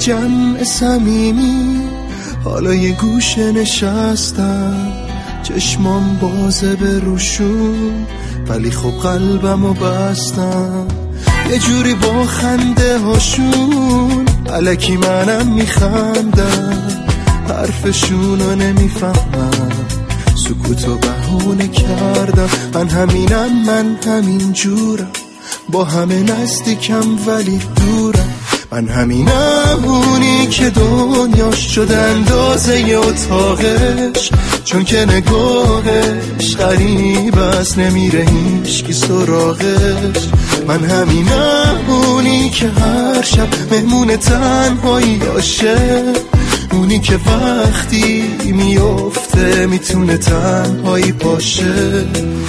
جمع صمیمی، حالا یه گوشه نشستم، چشمام بازه به روشون، ولی خب قلبمو بستم یه جوری با خنده هاشون. الکی منم میخندم، حرفشونو نمیفهمم، سکوتو بهونه کردم. من همین جورم، با همه نزدیکم ولی دورم. من همینم، اونی که دنیاش شده اندازه ی اتاقش، چون که نگاهش غریب است، نمیره هیچکی سراغش. من همینم، اونی که هر شب مهمون تنهایی باشه، اونی که وقتی میفته میتونه تنهایی باشه.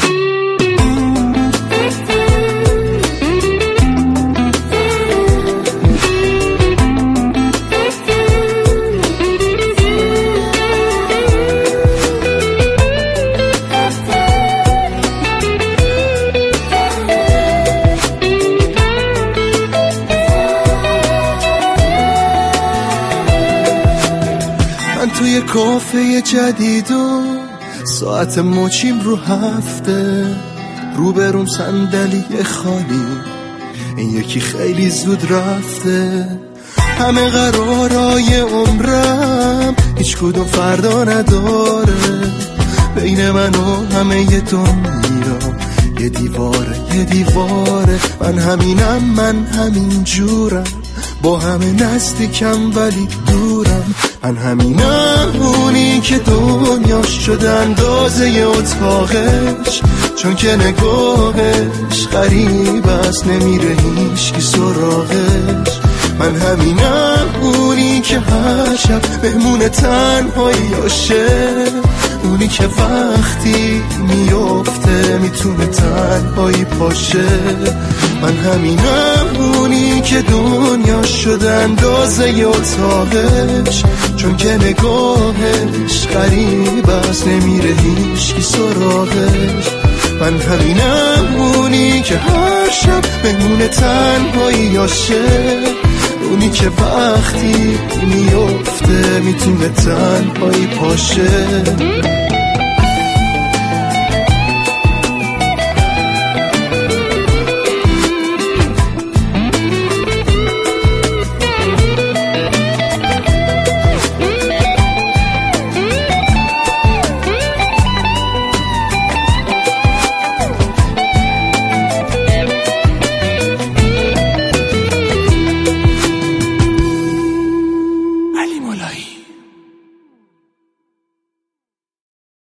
من توی کافه جدید و ساعت مچیم رو هفته، روبروم صندلی خالی، این یکی خیلی زود رفته. همه قرارای عمرم هیچ کدوم فردا نداره، بین من و همه ی دنیا یه دیواره. من همین جورم، با همه نزدیکم ولی دورم. من همینم، اونی که دنیاش شده اندازه ی اتاقش، چون که نگاهش غریب است، نمیره هیچکی سراغش. من همینم، اونی که هر شب مهمون تنهایی باشه، اونی که وقتی میفته میتونه تنهایی باشه. من همینم، اونی که دنیاش شده اندازه ی اتاقش، چون که نگاهش غریب است، نمیره هیچکی سراغش. من همینم، اونی که هر شب مهمون تنهایی باشه، اونی که وقتی میفته میتونه تنهایی باشه.